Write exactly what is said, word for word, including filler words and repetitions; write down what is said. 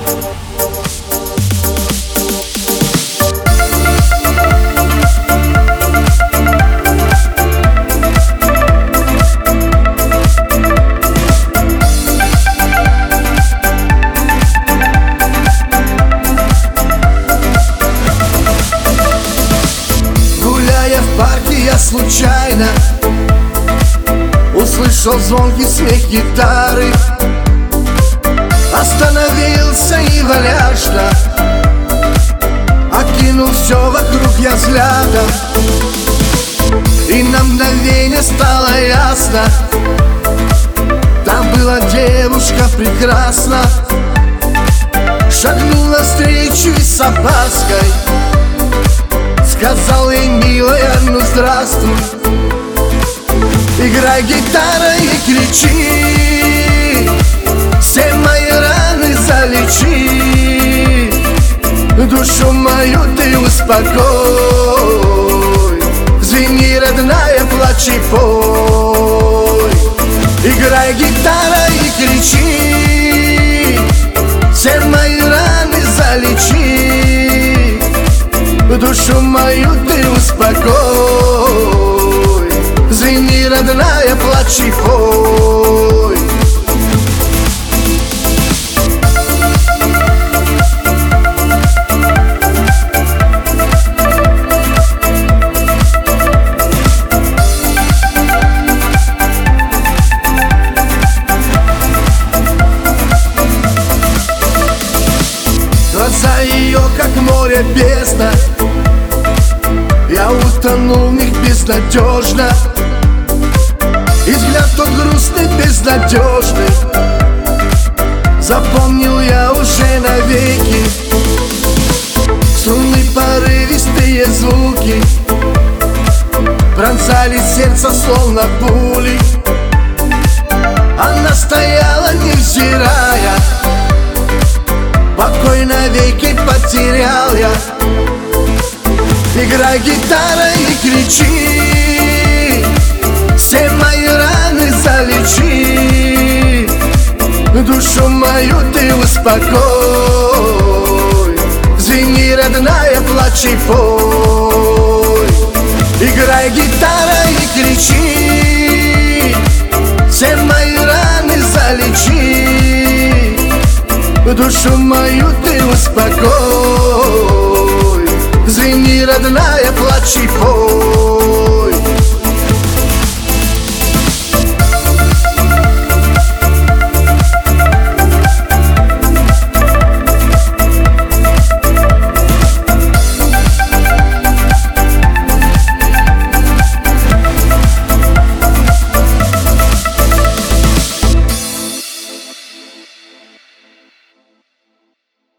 Случайно услышал звонкий смех гитары, остановился и валяшно окинул все вокруг я взглядом, и на мгновение стало ясно: там была девушка прекрасна. Шагнул навстречу и с опаской сказал ей: милая, ну здравствуй. Играй, гитара, и кричи, все мои раны залечи, душу мою ты успокой. Звени, родная, плачь и пой. Играй, гитара, и кричи, все мои раны залечи, душу мою ты успокой. Звени, родная, плачь и пой. Глаза ее, как море, бездна, я утонул в них безнадежно. И взгляд тот грустный, безнадежный запомнил я уже навеки. Струны, порывистые звуки пронзали сердце словно пули. Она стояла, невзирая, покой навеки потерял я. Играй, гитара, и кричи, все мои раны залечи, душу мою ты успокой. Звени, родная, плачь и пой. Играй, гитара, и кричи, все мои раны залечи, душу мою ты успокой. Звени, родная, плачь и пой.